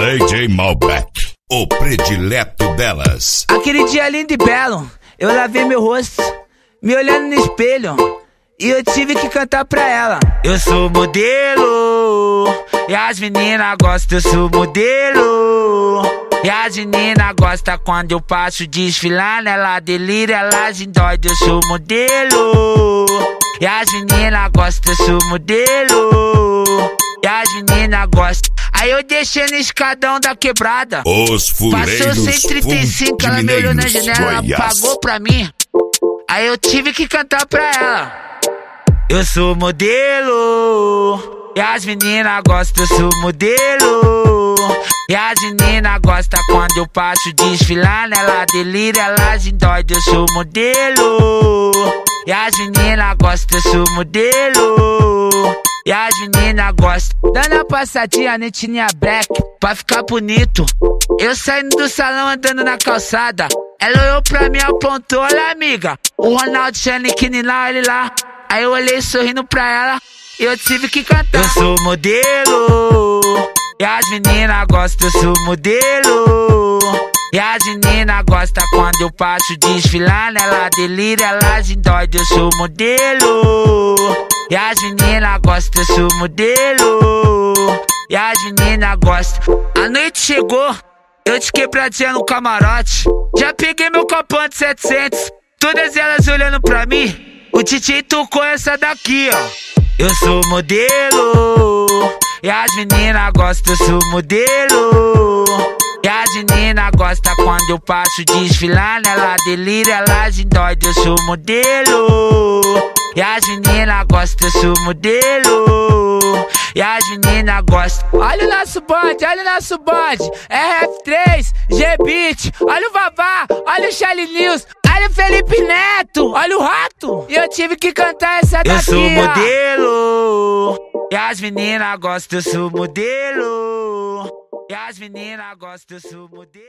DJ Malbec, o predileto delas. Aquele dia lindo e belo, eu lavei meu rosto, me olhando no espelho, e eu tive que cantar pra ela. Eu sou modelo, e as meninas gostam, eu sou modelo. E as meninas gostam quando eu passo desfilando, ela delira, elas endoidam, eu sou modelo. E as meninas gostam, eu sou modelo. E as meninas gostam. Aí eu deixei no escadão da quebrada. Os fuleiros passou 135, ela me olhou na janela, ela pagou pra mim. Aí eu tive que cantar pra ela. Eu sou modelo, e as meninas gostam, eu sou modelo. E as meninas gostam quando eu passo desfilando, ela delira, elas endoidam, eu sou modelo. E as meninas gostam, eu sou modelo. E as meninas gostam, dando a passadinha na netinha black, pra ficar bonito. Eu saindo do salão andando na calçada, ela olhou pra mim e apontou, olha amiga, o Ronaldo Chaniquini lá, ele lá. Aí eu olhei sorrindo pra ela e eu tive que cantar. Eu sou modelo, e as meninas gostam, eu sou modelo. E as meninas gostam quando eu passo desfilando, ela delira, elas endoidam, eu sou modelo. E as meninas gostam, eu sou modelo. E as meninas gostam. A noite chegou, eu de quebradinha no camarote, já peguei meu copão de 700, todas elas olhando pra mim. O DJ tocou essa daqui, ó. Eu sou modelo, e as meninas gostam, eu sou modelo. E as meninas gostam quando eu passo desfilando, ela delira, elas endoidam, eu sou modelo. E as meninas gostam, eu sou modelo. E as meninas gostam. Olha o nosso bonde, olha o nosso bonde. RF3, G-Beat, olha o Vavá, olha o Charlie News, olha o Felipe Neto, olha o Rato. E eu tive que cantar essa daqui, ó. Eu sou modelo, e as meninas gostam, eu sou modelo. E as meninas gostam, eu sou modelo.